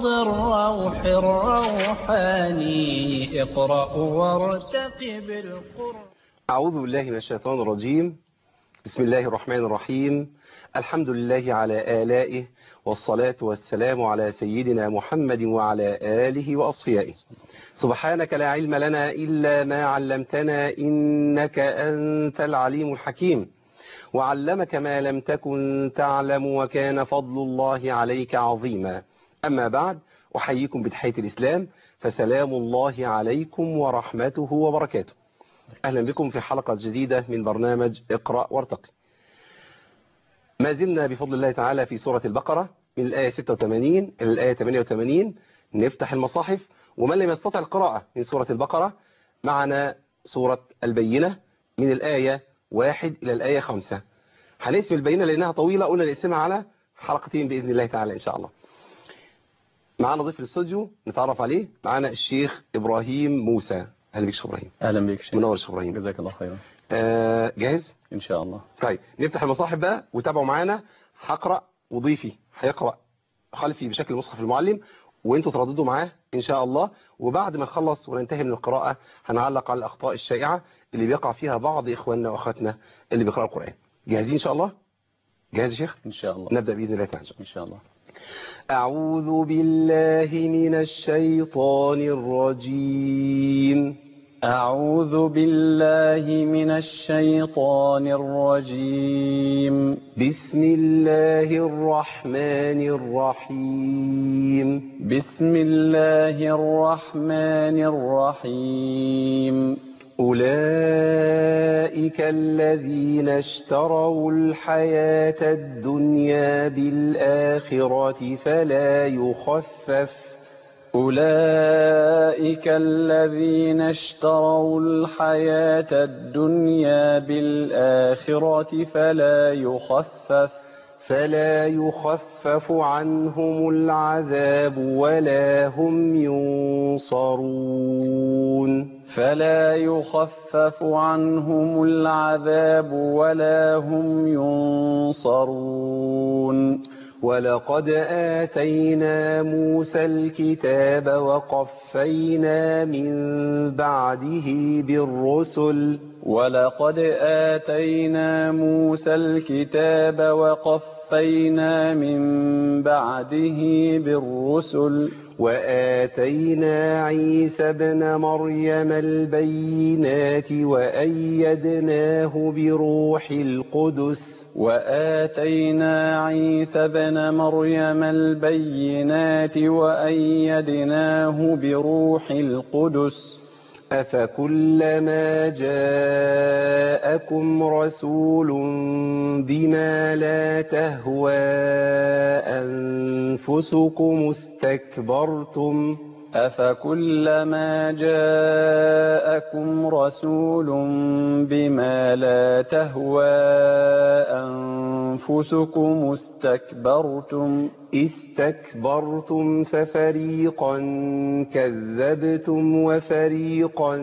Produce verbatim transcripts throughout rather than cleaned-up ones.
روض الروح الروحاني اقرأ وارتقب القرآن. أعوذ بالله من الشيطان الرجيم. بسم الله الرحمن الرحيم. الحمد لله على آلائه، والصلاة والسلام على سيدنا محمد وعلى آله وأصفيائه. سبحانك لا علم لنا إلا ما علمتنا إنك أنت العليم الحكيم، وعلمك ما لم تكن تعلم، وكان فضل الله عليك عظيما. أما بعد، أحييكم بتحية الإسلام، فسلام الله عليكم ورحمته وبركاته. أهلا بكم في حلقة جديدة من برنامج اقرأ وارتقي. ما زلنا بفضل الله تعالى في سورة البقرة من الآية ستة وثمانين إلى الآية ثمانية وثمانين. نفتح المصاحف، ومن لم يستطع القراءة من سورة البقرة معنا سورة البينة من الآية واحد إلى الآية خمسة. هنقسم البينة لأنها طويلة، قلنا نقسمها على حلقتين بإذن الله تعالى إن شاء الله. معنا ضيف الاستوديو نتعرف عليه، معنا الشيخ إبراهيم موسى. أهلا بك شيخ إبراهيم. أهلا بك شيخ. منور شيخ إبراهيم. جزاك الله خيرا. آه جاهز؟ إن شاء الله. طيب نفتح المصاحف بقى وتابعوا معانا. هقرأ وضيفي هيقرأ خلفي بشكل مصحف المعلم، وانتوا ترددوا معاه إن شاء الله. وبعد ما نخلص وننتهي من القراءة هنعلق على الأخطاء الشائعة اللي بيقع فيها بعض إخواننا وأخواتنا اللي بيقرأوا القرآن. جاهزين إن شاء الله؟ جاهز يا شيخ؟ إن شاء الله. نبدأ بإذن الله تعالى. إن شاء الله. أعوذ بالله من الشيطان الرجيم. أعوذ بالله من الشيطان الرجيم. بسم الله الرحمن الرحيم. بسم الله الرحمن الرحيم. أولئك الذين اشتروا الحياة الدنيا بالآخرة فلا يخفف أولئك الذين اشتروا الحياة الدنيا بالآخرة فلا يخفف فلا يخفف عنهم العذاب ولا هم ينصرون فلا يخفف عنهم العذاب ولا هم ينصرون. ولقد آتينا موسى الكتاب وقفينا من بعده بالرسل ولقد آتينا موسى الكتاب وقفينا من بعده بالرسل وآتينا عيسى ابن مريم البينات وأيدناه بروح القدس وآتينا عيسى ابن مريم البينات وأيدناه بروح القدس أفكلما جاءكم رسول بما لا تهوى أنفسكم استكبرتم أفكلما جاءكم رسول بما لا تهوى أنفسكم استكبرتم استكبرتم ففريقا كذبتم وفريقا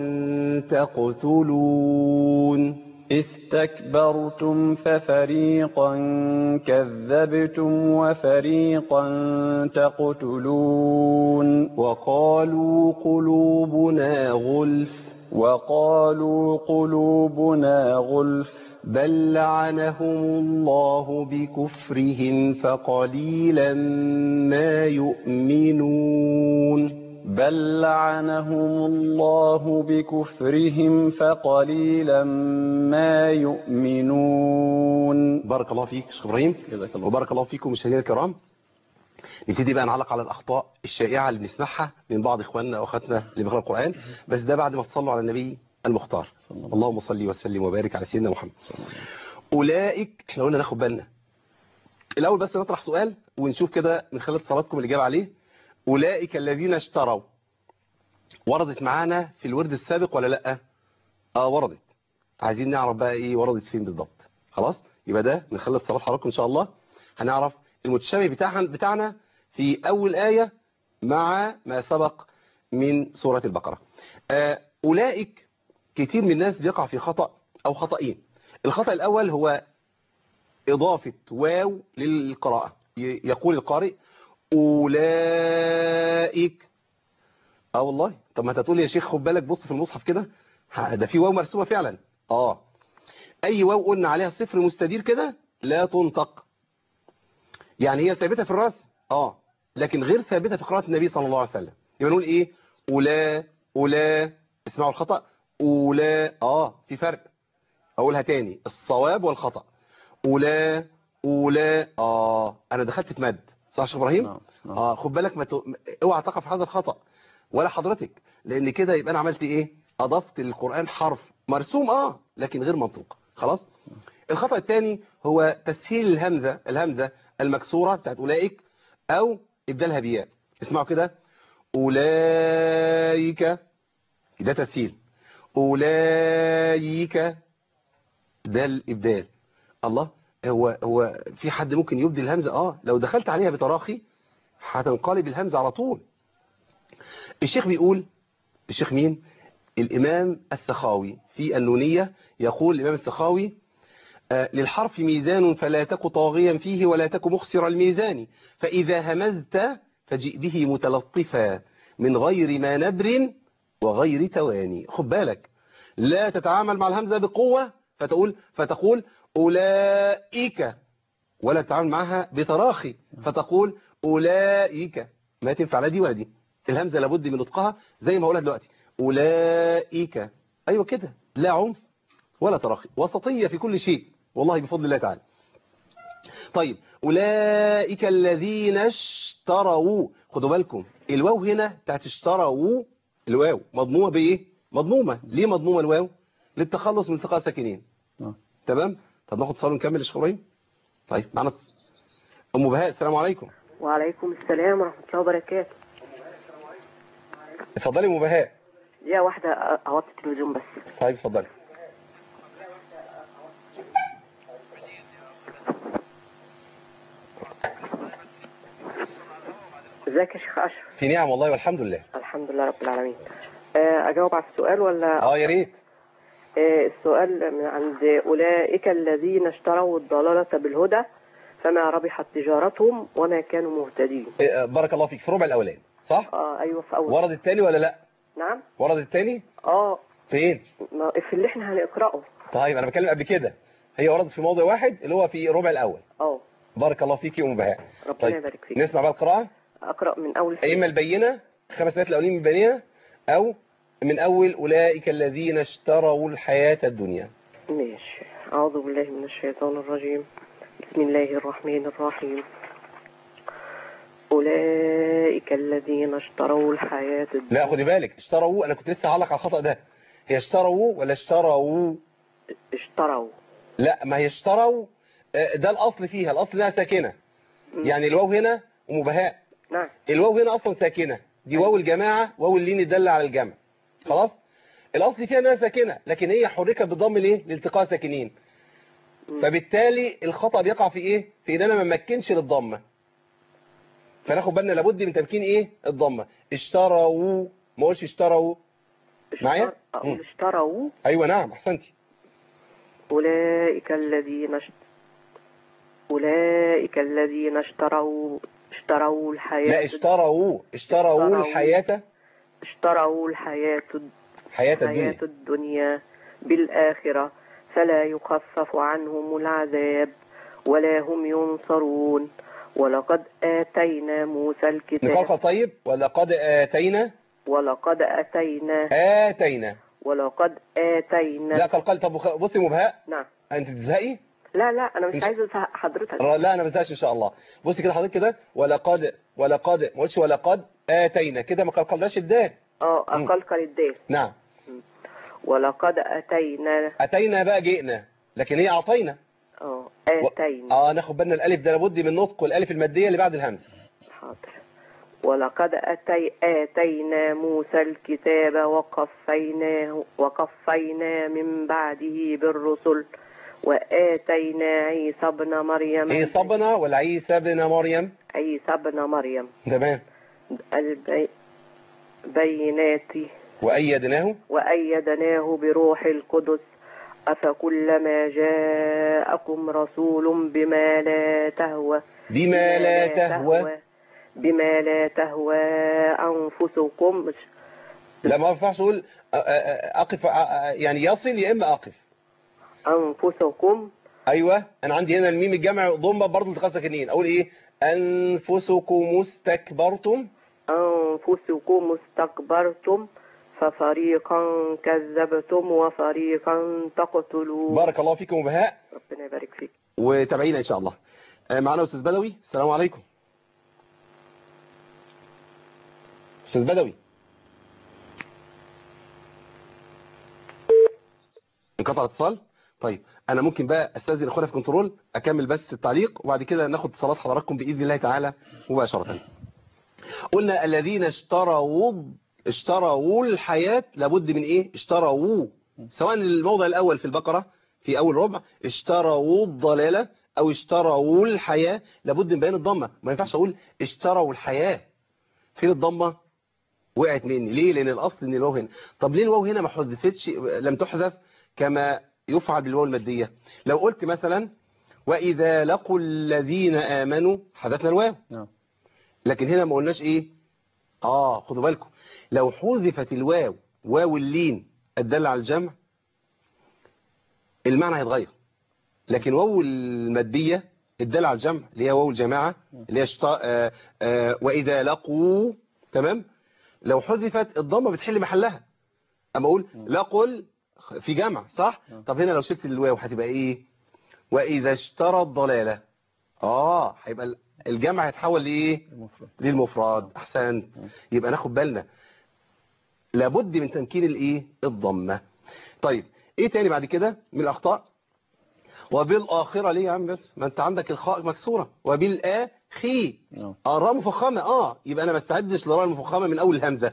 تقتلون استكبرتم ففريقا كذبتم وفريقا تقتلون وقالوا قلوبنا غلف وقالوا قلوبنا غلف بل لعنهم الله بكفرهم فقليلا ما يؤمنون بل لعنهم الله بكفرهم فقليلا ما يؤمنون. بارك الله فيك شيخ إبراهيم، جزاك الله. وبارك الله فيكم مشاهدينا الكرام. نبتدي بقى نعلق على الأخطاء الشائعة اللي بنسمعها من بعض إخواننا وأخواتنا اللي بيقرأوا القرآن، بس ده بعد ما تصلوا على النبي المختار. اللهم صل وسلم وبارك على سيدنا محمد. أولئك، احنا قلنا ناخد بالنا الأول، بس نطرح سؤال ونشوف كده من خلال اتصالاتكم الإجابة عليه. أولئك الذين اشتروا وردت معانا في الورد السابق ولا لأ؟ آه وردت. عايزين نعرف بقى إيه وردت فين بالضبط. خلاص يبقى ده من خلال اتصالات حضراتكم إن شاء الله هنعرف المتشابه بتاعنا بتاعنا في أول آية مع ما سبق من سورة البقرة. آه أولئك كتير من الناس بيقع في خطأ أو خطأين. الخطأ الأول هو إضافة واو للقراءة. يقول القارئ أولئك. اه والله. طب ما انت تقول يا شيخ خد بالك بص في المصحف كده، ها، ده في واو مرسومة فعلا. اه اي واو قلنا عليها صفر مستدير كده لا تنطق، يعني هي ثابتة في الرأس اه لكن غير ثابتة في قراءة النبي صلى الله عليه وسلم. يبقى نقول ايه؟ أولا أولا. اسمعوا الخطأ. أولا اه في فرق. اقولها تاني الصواب والخطأ. أولا أولا اه انا دخلت في مد صح يا شيخ ابراهيم؟ نعم نعم. اه خد بالك ما ت... اوعى تقع في هذا الخطأ ولا حضرتك، لان كده يبقى انا عملت ايه؟ اضفت للقرآن حرف مرسوم اه لكن غير منطوق. خلاص. الخطأ الثاني هو تسهيل الهمزة الهمزة المكسورة بتاعت أولئك أو إبدالها بياء. اسمعوا كده أولئك، ده تسهيل. أولئك ده الإبدال. الله، هو هو في حد ممكن يبدل الهمزة اه لو دخلت عليها بتراخي هتنقلب الهمزة على طول. الشيخ بيقول، الشيخ مين؟ الإمام السخاوي في النونية يقول الإمام السخاوي آه للحرف ميزان فلا تك طاغيا فيه ولا تك مخسر الميزان، فإذا همزت فجئ به متلطفا من غير ما نبر وغير تواني. خد بالك لا تتعامل مع الهمزة بقوة فتقول فتقول أولئك، ولا تتعامل معها بتراخي فتقول أولئك، ما تنفع لا دي ولا دي. الهمزة لابد من نطقها زي ما هقولها دلوقتي أولئك. أيوة كده، لا عنف ولا تراخي، وسطية في كل شيء والله بفضل الله تعالى. طيب أولئك الذين اشتروا، خدوا بالكم الواو هنا بتاعت اشتروا، الواو مضمومة بإيه؟ مضمومة. ليه مضمومة الواو؟ للتخلص من التقاء ساكنين. نعم. تمام. طب ناخد صار ونكمل يا شيخ ابراهيم. طيب معنا أم بهاء. السلام عليكم. وعليكم السلام ورحمة الله وبركاته. اتفضلي أم بهاء. يا واحدة أوطي التلفزيون بس. طيب اتفضلي. ازيك يا شيخ أشرف؟ في نعم والله والحمد لله. الحمد لله رب العالمين. آه، أجاوب على السؤال ولا؟ اه يا ريت. آه، السؤال من عند أولئك الذين اشتروا الضلالة بالهدى فما ربحت تجارتهم وما كانوا مهتدين. إيه، بارك الله فيك. في ربع الأولاني صح؟ اه ايوه في أول. ورد التاني ولا لا؟ نعم. ورد التاني؟ اه فين؟ ما- في اللي احنا هنقرأه. طيب أنا بتكلم قبل كده، هي وردت في موضع واحد اللي هو في ربع الأول. اه بارك الله فيك يا أم بهاء. ربنا طيب يبارك فيك. نسمع بقى القراءة. أقرأ من أول إما البينة خمس آيات الأولين من البينة، أو من أول أولئك الذين اشتروا الحياة الدنيا. ماشي. أعوذ بالله من الشيطان الرجيم. بسم الله الرحمن الرحيم. أولئك الذين اشتروا الحياة الدنيا. لا خدي بالك اشتروا، أنا كنت لسه هعلق على الخطأ ده. هي اشتروا ولا اشتروا؟ اشتروا. لا ما هي اشتروا آه، ده الأصل فيها، الأصل انها ساكنة. م. يعني الواو هنا أم بهاء، نعم. الواو هنا أصلا ساكنة، دي واو الجماعة، واو اللين يدل على الجمع. خلاص. الأصل فيها انها ساكنة لكن هي حركت بضم الايه؟ لالتقاء ساكنين. م. فبالتالي الخطأ بيقع في ايه؟ في ان انا ما مكنش للضمة. فناخد بالنا لابد من تمكين ايه؟ الضمة. اشتروا، ما اقولش اشتروا. معايا؟ اشتر... أقول اشتروا. ايوه نعم احسنتي. أولئك الذين اشت... أولئك الذين اشتروا اشتروا الحياة. لا اشتروا اشتروا اشتروا. الحياة، اشتروا الحياة الد- حياة الحياة الدنيا. الدنيا بالآخرة فلا يخفف عنهم العذاب ولا هم ينصرون. ولقد آتينا موسى الكتاب. نقلقل طيب. ولقد آتينا. ولقد آتينا. آتينا. ولقد آتينا. لا قلقل. طب وخ- بصي مبهاء، نعم. انت تزهقي؟ لا لا أنا مش مش- عايزة أزهق حضرتك. لا انا ما بزهقش ان شاء الله. بصي كده حضرتك كده ولقد ولقد ما قلتش ولقد آتينا كده، ما قلقلناش الدال. اه مم. أقلقل الدال. نعم. ولقد أتينا. أتينا بقى جئنا، لكن هي أعطينا. اه و... آتينا. اه ناخد بالنا الألف ده لابد من نطق الألف المادية اللي بعد الهمزة. حاضر. ولقد أتي آتينا موسى الكتاب وقفيناه وقفينا من بعده بالرسل وآتينا عيسى ابن مريم. عيسى ابن ولا عيسى ابن مريم؟ عيسى ابن مريم. تمام. البينات. وأيدناه. وأيدناه بروح القدس أفكلما جاءكم رسول بما لا تهوى. بما لا تهوى. بما لا تهوى أنفسكم. مش لا ما ينفعش اقول أ- أ- اقف أ- أ- يعني يصل يا اما اقف. أنفسكم. ايوه انا عندي هنا الميم الجمع ضمه برضه التقاء ساكنين، اقول ايه؟ انفسكم استكبرتم. أنفسكم استكبرتم ففريقا كذبتم وفريقا تقتلون. بارك الله فيكم وبهاء، ربنا يبارك فيك. وتابعينا ان شاء الله. آه، معنا استاذ بدوي. السلام عليكم استاذ بدوي. انقطع الاتصال. طيب انا ممكن بقى استاذن اخونا في كنترول اكمل بس التعليق وبعد كده ناخد اتصالات حضراتكم باذن الله تعالى مباشره. قلنا الذين اشتروا اشتروا الحياة لابد من ايه؟ اشتروا، سواء الموضع الاول في البقرة في اول ربع اشتروا الضلالة او اشتروا الحياة لابد من بيان الضمة. ما ينفعش اقول اشتروا الحياة، فين الضمة؟ وقعت مني ليه؟ لان الاصل ان الواو هنا. طب ليه الواو هنا ما حذفتش، لم تحذف كما يفعل بالواو المادية؟ لو قلت مثلا واذا لقوا الذين امنوا حذفنا الواو، نعم. لكن هنا ما قلناش ايه؟ اه خدوا بالكم، لو حذفت الواو واو اللين الدالة على الجمع المعنى هيتغير، لكن واو المادية الدالة على الجمع اللي هي واو الجماعة اللي هي شطا... آه آه واذا لقوا، تمام، لو حذفت الضمة بتحل محلها. اما اقول لقل في جمع صح. طب هنا لو شلت الواو هتبقى ايه؟ واذا اشترى الضلالة، اه هيبقى الجمع هيتحول لايه؟ للمفرد. احسنت. يبقى ناخد بالنا لابد من تمكين الايه؟ الضمه. طيب ايه تاني بعد كده من الاخطاء؟ وبالاخره ليه يا عم؟ بس ما انت عندك الخاء مكسوره. وبالاخي اه الراء مفخمه، اه يبقى انا ما استعدش للراء المفخمه من اول الهمزه.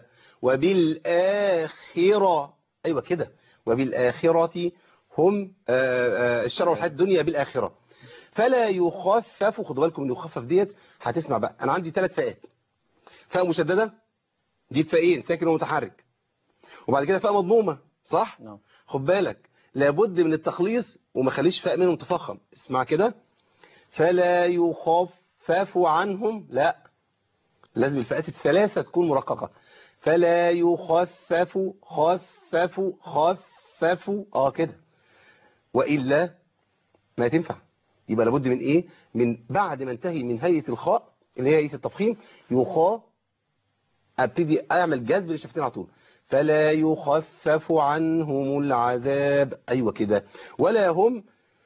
وبالاخره، ايوه كده، وبالاخره هم اشتروا الحياه الدنيا بالاخره فلا يخفف. خدوا بالكم من يخفف ديت، هتسمع بقى انا عندي ثلاث فئات. فاء مشدده دي فئين ساكن ومتحرك، وبعد كده فاء مضمومه صح. نعم. خد بالك لابد من التخليص وما خليش فاء منهم تفخم. اسمع كده، فلا يخفف عنهم، لا لازم الفئات الثلاثه تكون مرققه. فلا يخفف خفف خفف اه كده، والا ما تنفع. يبقى لابد من ايه؟ من بعد ما انتهي من هيئه الخاء اللي هي هيئه التفخيم يخاء، ابتدي اعمل جذب للشفتين على طول. فلا يخفف عنهم العذاب، ايوه كده، ولا هم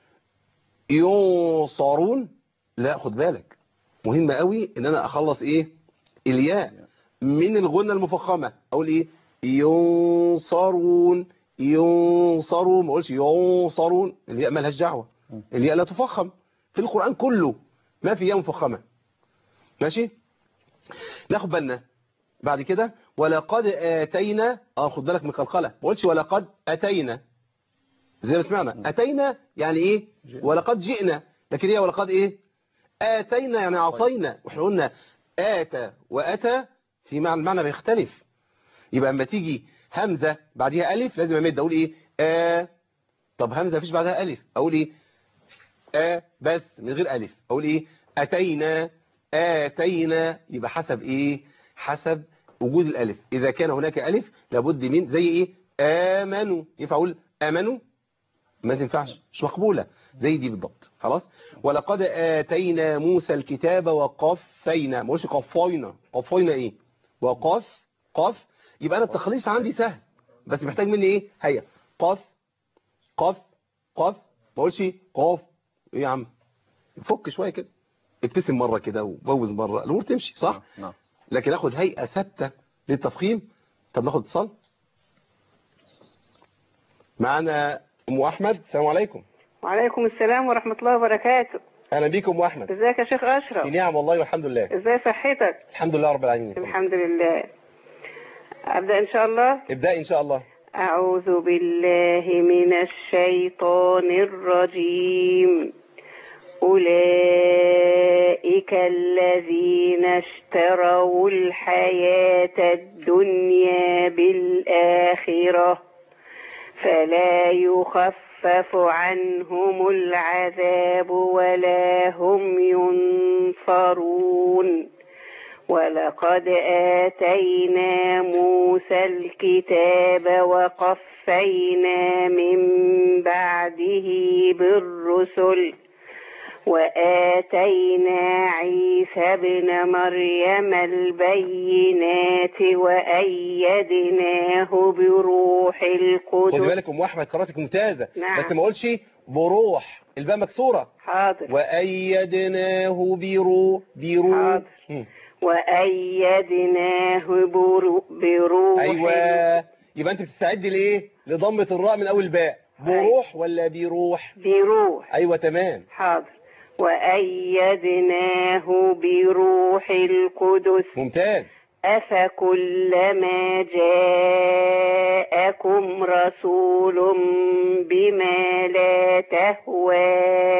ينصرون. لا خد بالك مهم قوي ان انا اخلص ايه؟ الياء من الغنة المفخمة. اقول ايه؟ ينصرون ينصرون، ما اقولش ينصرون، الياء مالهاش دعوه، الياء لا تفخم في القرآن كله، ما في ياء مفخمة. ماشي، ناخد بالنا بعد كده. ولقد آتينا، اه خد بالك من قلقلة، ما قلتش ولقد أتينا زي ما سمعنا. أتينا يعني ايه؟ ولقد جئنا، لكن هي ولقد ايه؟ آتينا يعني أعطينا، واحنا قلنا آتى وأتى في معنى المعنى بيختلف. يبقى اما تيجي همزة بعدها ألف لازم أمد، أقول ايه؟ آ. طب همزة مفيش بعدها ألف، أقول ايه؟ آ بس من غير ألف، أقول ايه؟ أتينا آتينا. يبقى حسب ايه؟ حسب وجود الألف. إذا كان هناك ألف لابد من زي ايه؟ آمنوا، ينفع أقول آمنوا؟ ما تنفعش، مش مقبولة، زي دي بالضبط. خلاص. ولقد آتينا موسى الكتاب وقفينا، ما قولش قفينا، قفينا ايه؟ وقف قف. يبقى أنا التخليص عندي سهل بس محتاج مني ايه؟ هيا قف قف قف، ما قولش قف. ايه يا عم؟ فك شوية كده، ابتسم مرة كده وبوز مرة، الأمور تمشي صح؟ نعم. لكن اخد هيئة ثابتة للتفخيم. طب ناخد اتصال معنا. ام احمد، السلام عليكم. وعليكم السلام ورحمة الله وبركاته. اهلا بيكم ام احمد. ازيك يا شيخ اشرف؟ في نعم والله والحمد لله. ازاي صحتك؟ الحمد لله رب العالمين. الحمد لله. ابدأ ان شاء الله. ابدأي ان شاء الله. اعوذ بالله من الشيطان الرجيم. أولئك الذين اشتروا الحياة الدنيا بالآخرة فلا يخفف عنهم العذاب ولا هم ينصرون ولقد آتينا موسى الكتاب وقفينا من بعده بالرسل وآتينا عيسى ابن مريم البينات وأيدناه بروح القدس. خدي بالك ام احمد قراءتك ممتازه. نعم. بس ما اقولش بروح، الباء مكسوره. حاضر. وأيدناه برو برو حاضر. مم. وأيدناه برو بروح. ايوه، يبقى انت بتستعدي لايه؟ لضمه الراء من اول باء. بروح ولا بروح؟ بروح. ايوه تمام. حاضر. وأيدناه بروح القدس. ممتاز. أفكلما جاءكم رسول بما لا تهوى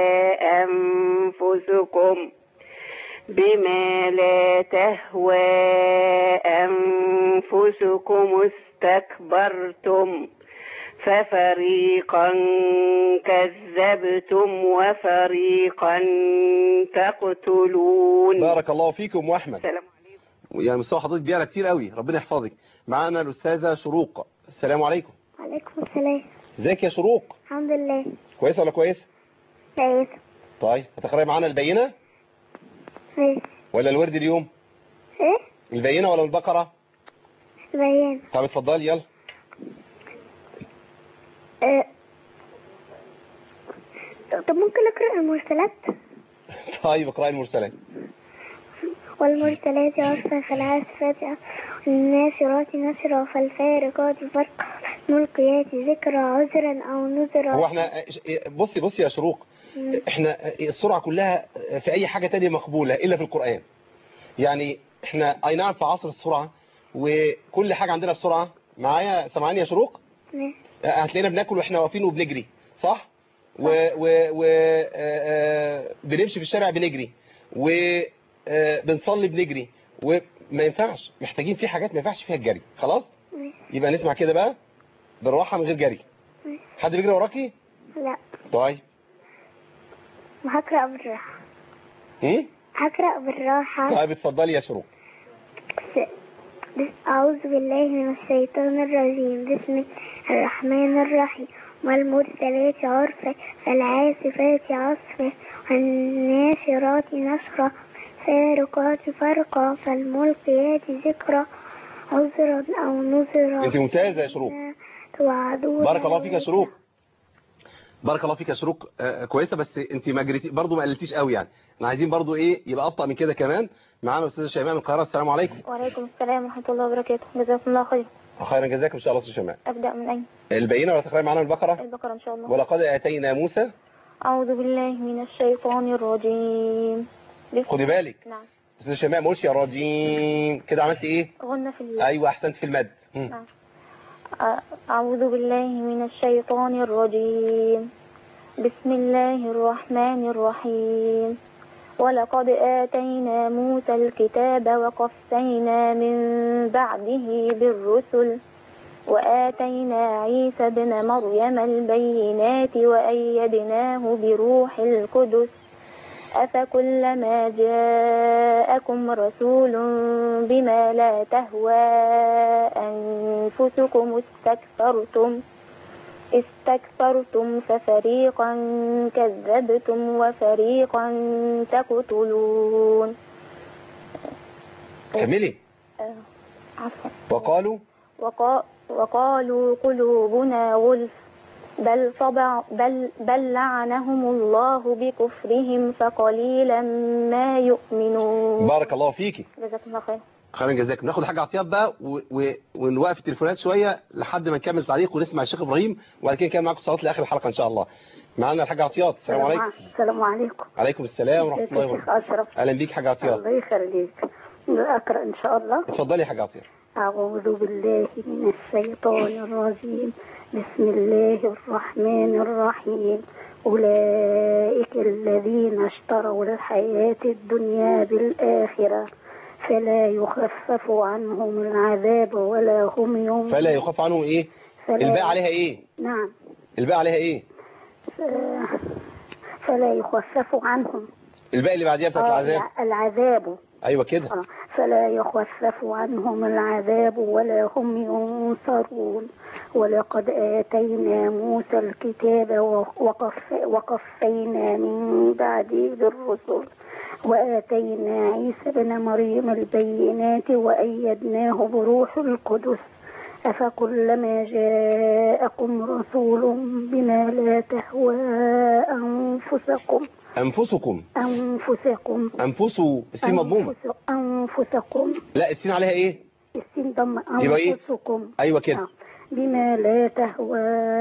أنفسكم بما لا تهوى أنفسكم استكبرتم ففريقا كذبتم وفريقا تقتلون. بارك الله فيكم واحمد. السلام عليكم. يعني مستوى حضرتك بيعلى كتير قوي، ربنا يحفظك. معانا الاستاذه شروق. السلام عليكم. وعليكم السلام. ازيك يا شروق؟ الحمد لله. كويسه ولا كويسه؟ كويسة. طيب هتقراي معانا البينه ماشي. ولا الورد اليوم؟ ايه؟ البينه ولا البقره؟ بيان. طب اتفضلي يلا. اه. طب ممكن اقرأ المرسلات؟ طيب اقراي المرسلات. والمرسلات عرفا فالعاصفات والناشرات نشرا فالفارقات فرقا ملقيات ذكرى عذرا او نذرا. هو احنا بصي بصي يا شروق، احنا السرعه كلها في اي حاجه تانية مقبوله الا في القرآن. يعني احنا اي نعم في عصر السرعه وكل حاجه عندنا بسرعه. معايا سامعاني يا شروق؟ ماشي. هتلاقينا بناكل واحنا واقفين وبنجري، صح؟ و و و آه، بنمشي في الشارع بنجري، وبنصلي بنجري، وما ينفعش، محتاجين في حاجات ما ينفعش فيها الجري. خلاص؟ يبقى نسمع كده بقى بالراحه من غير جري. حد بيجري وراكي؟ لا. طيب وهقرأ بالراحة. ايه؟ هقرأ بالراحة. طيب اتفضلي يا شروق. أعوذ بالله من الشيطان الرجيم. بسم الله الرحمن الرحيم. والمرسلات عرفا فالعاصفات عصفا والناشرات نشرا فارقات فرقا فالملقيات ذكرى عذرا أو نذرا. انت ممتازة يا شروق. توعدون. بارك الله فيك يا شروق. بارك الله فيك يا شروق. آه كويسه، بس انت ما جريتي برضه، ما قلتيش قوي يعني. احنا عايزين برضه ايه يبقى ابطا من كده كمان. معانا الاستاذه شيماء من القاهره. السلام عليكم. وعليكم السلام ورحمه الله وبركاته. جزاكم الله خير. خيرا جزاكم ان شاء الله استاذه شيماء. ابدا من اين؟ البينه ولا تقراي معانا البقره؟ البقره ان شاء الله. ولقد اتينا موسى. اعوذ بالله من الشيطان الرجيم. خدي بالك. نعم. استاذه شيماء ما قلتش يا رجيم كده، عملت ايه؟ غنى في الليل. ايوه احسنت في المد. نعم. اعوذ بالله من الشيطان الرجيم. بسم الله الرحمن الرحيم. ولقد آتينا موسى الكتاب وقفينا من بعده بالرسل وآتينا عيسى ابن مريم البينات وأيدناه بروح القدس أفكلما جاءكم رسول بما لا تهوى أنفسكم استكبرتم استكبرتم ففريقا كذبتم وفريقا تقتلون. كملي. آه. عفوا. وقالوا وقا وقالوا قلوبنا غلف بل طبع بل بل لعنهم الله بكفرهم فقليلا ما يؤمنون. بارك الله فيكي. جزاكم الله خير. خيرا جزاكم. ناخد حاجه عطيات بقى و... و... ونوقف التليفونات شويه لحد ما نكمل تعليق ونسمع الشيخ ابراهيم، وبعد كده نكمل معاكم صلاه لاخر الحلقه ان شاء الله. معانا الحاجه عطيات. السلام عليكم. السلام عليكم. عليكم السلام ورحمه الله وبركاته. أشرف. اهلا بيك حاجه عطيات. الله يخليك. اقرا ان شاء الله. اتفضلي يا حاجه عطيات. اعوذ بالله من الشيطان الرجيم. بسم الله الرحمن الرحيم. أولئك الذين اشتروا الحياة الدنيا بالآخرة فلا يخفف عنهم العذاب ولا هم ينظرون. فلا يخفف عنهم ايه؟ الباء عليها ايه؟ نعم. الباء عليها ايه؟ فلا يخفف عنهم. الباء اللي بعديها بتاعت العذاب. العذاب. ايوه كده. فلا يخفف عنهم العذاب ولا هم ينصرون. ولقد آتينا موسى الكتاب وقف وقفينا من بعده بالرسل وآتينا عيسى بن مريم البينات وأيدناه بروح القدس أفكلما جاءكم رسول بما لا تهوى أنفسكم أنفسكم أنفسكم أنفسوا السين مضمومة. أنفس أنفسكم لا السين عليها إيه؟ السين ضم يبقى إيه؟ أنفسكم. أيوة كده. بما لا تهوى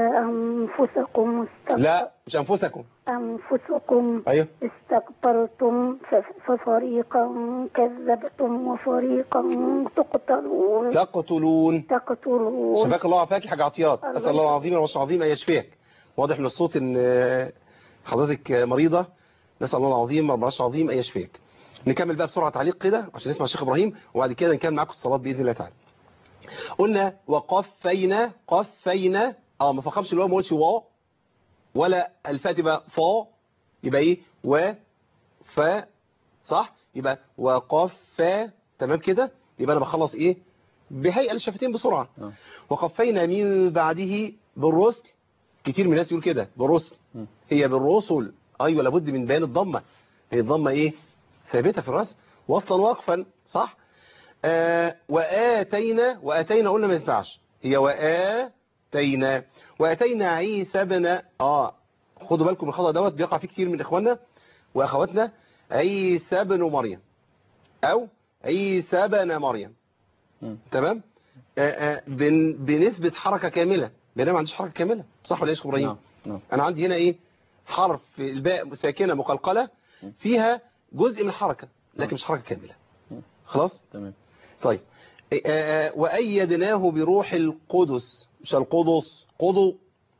أنفسكم استكبر... لا مش أنفسكم أنفسكم أيوة. استكبرتم ففريقا كذبتم وفريقا تقتلون تقتلون تقتلون. شفاك الله عافاك يا حاج عطيات. أسأل الله العظيم والعرش العظيم أن يشفيك. واضح من الصوت إن حضرتك مريضة. نسأل الله العظيم والعرش العظيم أن يشفيك. نكمل بقى بسرعة تعليق كده عشان نسمع الشيخ إبراهيم وبعد كده نكمل معاكم الصلاة بإذن الله تعالى. قلنا وقفينا قفينا اه ما فخمش الواو ما قلتش وا ولا الفاء تبقى فا يبقى ايه و ف صح يبقى وقف تمام كده. يبقى انا بخلص ايه بهيئه للشفتين بسرعه. أه. وقفينا من بعده بالرسل. كتير من الناس يقول كده بالرسل. هي بالرسل ايوه لابد من بيان الضمه. هي الضمه ايه ثابته في الرسم وصلا وقفا صح. آه وآتينا وآتينا قلنا ما ينفعش. هي وآتينا وآتينا عيسى ابن اه خدوا بالكم من الخطأ دوت بيقع فيه كتير من اخواننا واخواتنا. عيسى ابن مريم او عيسى ابن مريم م. تمام. آه آه بن بنسبة حركة كاملة بينما ما عنديش حركة كاملة صح ولا ايش ابراهيم؟ نعم نعم. انا عندي هنا ايه حرف الباء ساكنة مقلقلة فيها جزء من الحركة لكن مش حركة كاملة. خلاص تمام. طيب آه وأيدناه بروح القدس مش القدس قدو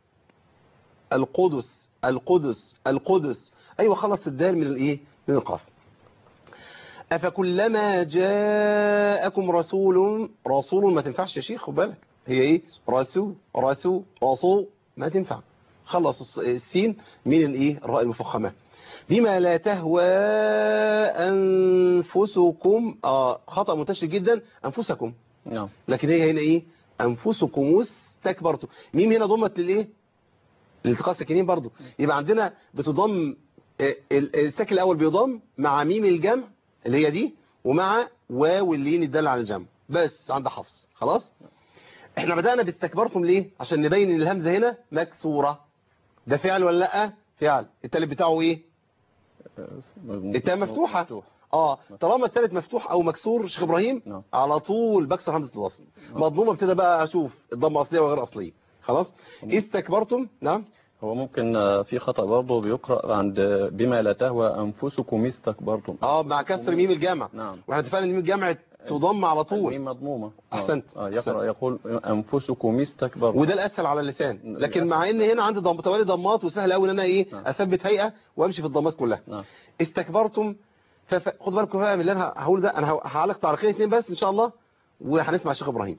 القدس القدس القدس أيوة خلص الدال من الايه من القاف. أفكلما جاءكم رسول رسول ما تنفعش يا شيخ خد بالك. هي ايه رسول رسول رسول ما تنفع. خلص السين من الايه الراء المفخمه. بما لا تهوى أنفسكم آه خطأ منتشر جدا أنفسكم. نعم. لكن هي هنا إيه أنفسكم استكبرتم. ميم هنا ضمت للإيه لالتقاء الساكنين برضو. يبقى عندنا بتضم الساكن الأول بيضم مع ميم الجمع اللي هي دي ومع واو اللين الدال على الجمع بس عند حفص. خلاص احنا بدأنا باستكبرتم ليه عشان نبين ان الهمزة هنا مكسورة. ده فعل ولا لا فعل. التالت بتاعه ايه التاء مفتوحة. مفتوح. اه طالما التالت مفتوح او مكسور شيخ ابراهيم no. على طول بكسر همزة الوصل. no. مضمومة ابتدى بقى اشوف الضمة اصلية وغير اصلية. خلاص no. استكبرتم. نعم هو ممكن في خطأ برضه بيقرأ عند بما لا تهوى انفسكم استكبرتم اه مع كسر ميم الجمع. نعم. واحنا اتفقنا ان ميم الجمع تضم على طول. ميم مضمومة. احسنت. اه يقرأ يقول انفسكم استكبرتم وده الاسهل على اللسان لكن مع ان هنا عندي ضم توالي ضمات وسهل قوي ان انا ايه نعم. اثبت هيئة وامشي في الضمات كلها. نعم. استكبرتم فف... خد بالكم بقى من اللي انا هقول ده. انا هعلق تعليقين اثنين بس ان شاء الله وهنسمع الشيخ ابراهيم.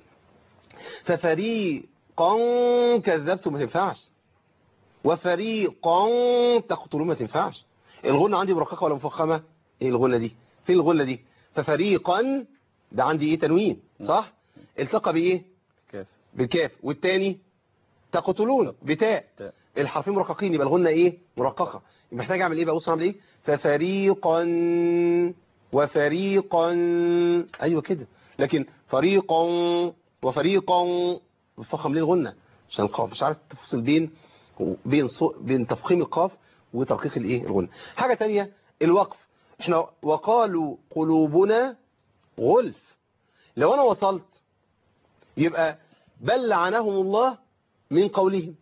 ففريقا كذبتم ما تنفعش وفريقا تقتلون ما تنفعش. الغنة عندي مرققة ولا مفخمة؟ ايه الغنة دي فين الغنة دي؟ ففريقا ده عندي ايه تنوين صح. التقى بايه كاف بالكاف والتاني تقتلون بتاء. الحرفين مرققين يبقى الغنة ايه مرققة. محتاج اعمل ايه بقى بص اعمل ايه ففريقا وفريقا ايوه كده. لكن فريقا وفريقا بفخم ليه الغنة عشان القاف مش عارف تفصل بين بين صو... بين تفخيم القاف وترقيق الايه الغنة. حاجة تانية الوقف. احنا وقالوا قلوبنا غلف. لو انا وصلت يبقى بل لعنهم الله من قولهم.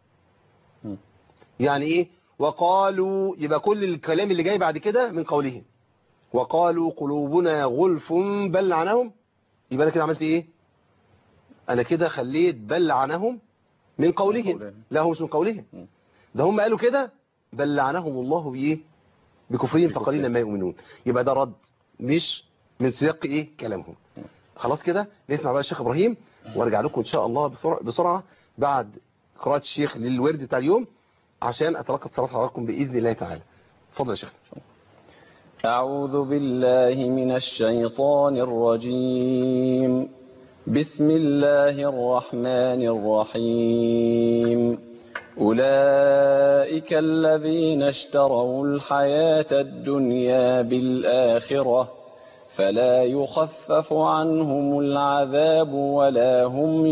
يعني ايه وقالوا يبقى كل الكلام اللي جاي بعد كده من قولهم. وقالوا قلوبنا غلف بل لعنهم. يبقى انا كده عملت ايه انا كده خليت بل لعنهم من قولهم. لا هو مش من قولهم ده هم قالوا كده بل لعنهم الله بايه بكفرهم فقليلا ما يؤمنون. يبقى ده رد مش من سياق ايه كلامهم. خلاص كده نسمع بقى الشيخ ابراهيم وارجع لكم ان شاء الله بسرعه, بسرعة بعد قراءه الشيخ للورد بتاع اليوم عشان اتلقى صلاه حضراتكم باذن الله تعالى. اتفضل يا شيخ. أعوذ بالله من الشيطان الرجيم. بسم الله الرحمن الرحيم. أولئك الذين اشتروا الحياة الدنيا بالآخرة فلا يخفف عنهم العذاب ولا هم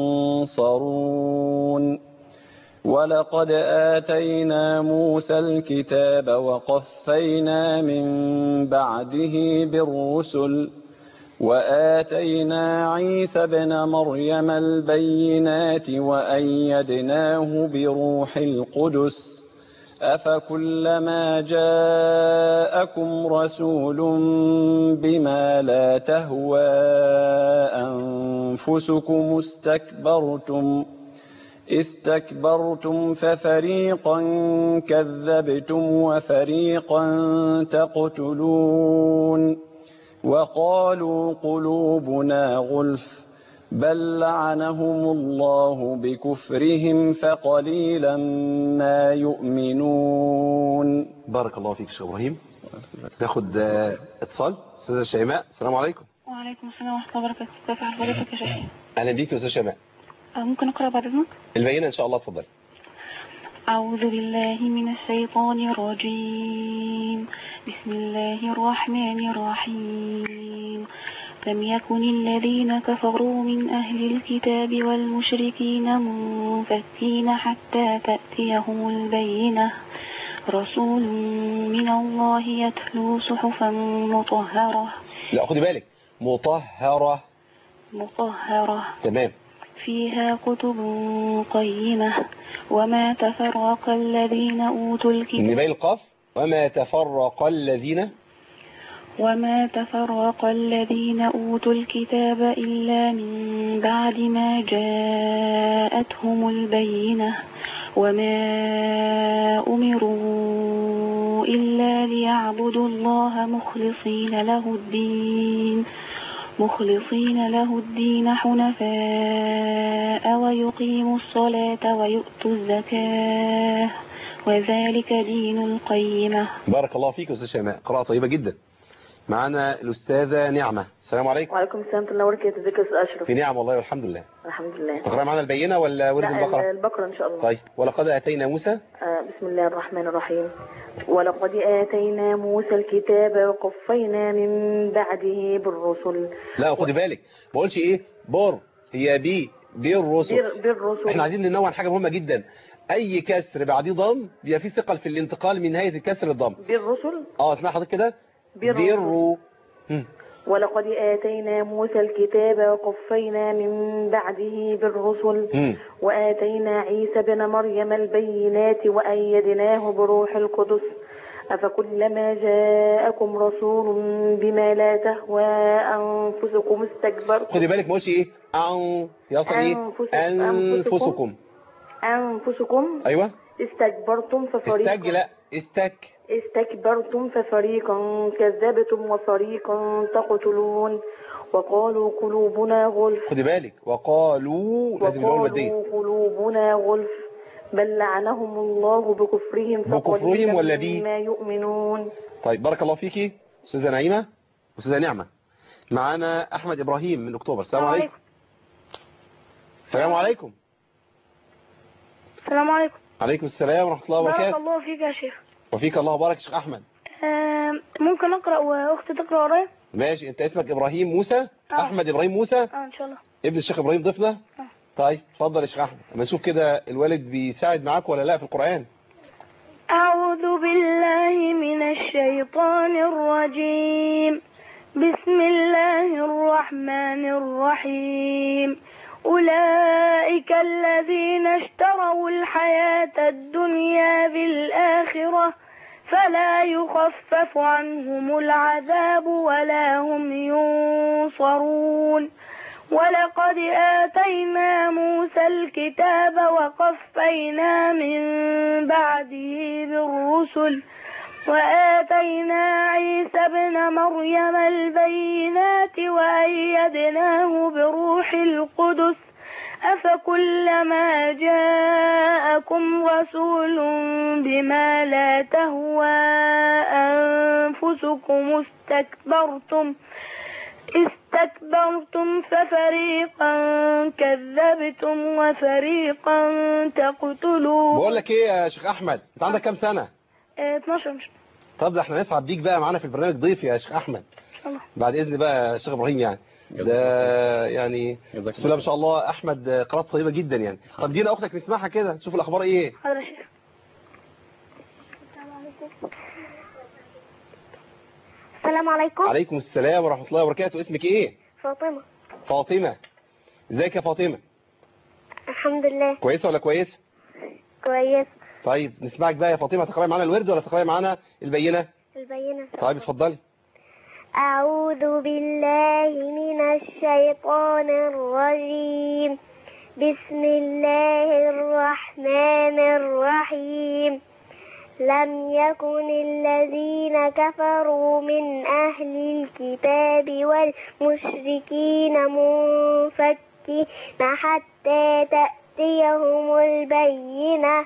ينصرون. ولقد آتينا موسى الكتاب وقفينا من بعده بالرسل وآتينا عيسى ابن مريم البينات وأيدناه بروح القدس أفكلما جاءكم رسول بما لا تهوى أنفسكم استكبرتم استكبرتم ففريقا كذبتم وفريقا تقتلون وقالوا قلوبنا غلف بل لعنهم الله بكفرهم فقليلا ما يؤمنون. بارك الله فيك شيخ إبراهيم. ناخد اتصال. أستاذة شيماء، السلام عليكم. وعليكم السلام ورحمة الله وبركاته. كيف حضرتك يا شيخ؟ أهلا بيك يا أستاذة شيماء. ممكن أقرأ بعد إذنك؟ البينة إن شاء الله، اتفضلي. أعوذ بالله من الشيطان الرجيم. بسم الله الرحمن الرحيم. لم يكن الذين كفروا من أهل الكتاب والمشركين منفكين حتى تأتيهم البينة رسول من الله يتلو صحفا مطهرة. لا خدي بالك، مطهرة مطهرة تمام، فيها كتب قيمة وما تفرق الذين أوتوا الكتاب. نبين القاف. وما تفرق الذين وما تفرق الذين أوتوا الكتاب إلا من بعد ما جاءتهم البينة وما أمروا إلا ليعبدوا الله مخلصين له الدين مخلصين له الدين حنفاء ويقيموا الصلاة ويؤتوا الزكاة وذلك دين القيمة. بارك الله فيك يا أستاذ شيماء، قراءة طيبة جدا. معنا الأستاذة نعمة، السلام عليكم. وعليكم السلام ورحمة الله وبركاته. ازيك يا أستاذ أشرف؟ في نعم والله والحمد لله. الحمد لله. تقرأ معنا البينة ولا ورد البقرة؟ لا البقرة إن شاء الله. طيب. ولقد آتينا موسى. آه بسم الله الرحمن الرحيم. ولقد آتينا موسى الكتاب وقفينا من بعده بالرسل. لا خدي بالك، ما قولش إيه بر، هي بي بالرسل. بالرسل. احنا عايزين ننوع حاجة مهمة جدا. أي كسر بعديه ضم بيبقى فيه ثقل في الانتقال من نهاية الكسر للضم. بالرسل. اه اسمع حضرتك كده. بالرسل. ولقد آتينا موسى الكتاب وقفينا من بعده بالرسل م. وآتينا عيسى بن مريم البينات وأيدناه بروح القدس أفكلما جاءكم رسول بما لا تهوى أنفسكم استكبرتم. خدي بالك ما قولش ايه أن يصل ايه أنفسكم أنفسكم أيوة استكبرتم ففريقا استج لا استك استكبرتم ففريقا كذبتم وفريقا تقتلون وقالوا قلوبنا غلف. خدي بالك وقالوا لازم نقول مادية. وقالوا قلوبنا غلف بل لعنهم الله بكفرهم بكفرهم ولا بي ما يؤمنون. طيب بارك الله فيكي أستاذة نعيمة. أستاذة نعمة. معانا أحمد إبراهيم من أكتوبر. السلام عليكم. السلام عليكم. السلام عليكم. عليكم السلام ورحمة الله وبركاته. بارك الله فيك يا شيخ. وفيك الله بارك. شيخ أحمد ممكن أقرأ وأختي تقرأ ورايا؟ ماشي. أنت اسمك إبراهيم موسى؟ أه. أحمد إبراهيم موسى؟ اه إن شاء الله. ابن الشيخ إبراهيم ضيفنا؟ أه. طيب اتفضل يا شيخ أحمد. اما نشوف كده الوالد بيساعد معاك ولا لا في القرآن. أعوذ بالله من الشيطان الرجيم. بسم الله الرحمن الرحيم. أولئك الذين اشتروا الحياة الدنيا بالآخرة فلا يخفف عنهم العذاب ولا هم ينصرون. ولقد آتينا موسى الكتاب وقفينا من بعده بالرسل وآتينا عيسى ابن مريم البينات وأيدناه بروح القدس أفكلما جاءكم رسول بما لا تهوى أنفسكم استكبرتم استكبرتم ففريقا كذبتم وفريقا تقتلون. بقول لك ايه يا شيخ احمد، انت عندك كام سنه؟ اه اتناشر. مش طب ده احنا نسعد بيك بقى معانا في البرنامج ضيف يا شيخ احمد الله. بعد اذن بقى يا شيخ ابراهيم. يعني ده يعني بسم الله ما شاء الله احمد قراءات طيبه جدا يعني. طب دينا اختك نسمعها كده نشوف الاخبار ايه. حاضر يا شيخ. السلام عليكم. عليكم السلام ورحمه الله وبركاته. اسمك ايه؟ فاطمة. فاطمه. ازيك يا فاطمه؟ الحمد لله. كويسه ولا كويسه؟ كويس. طيب نسمعك بقى يا فاطمه. تقراي معانا الورد ولا تقراي معانا البينه؟ البينة. طيب اتفضلي. أعوذ بالله من الشيطان الرجيم. بسم الله الرحمن الرحيم. لم يكن الذين كفروا من أهل الكتاب والمشركين منفكين حتى تأتيهم البينة.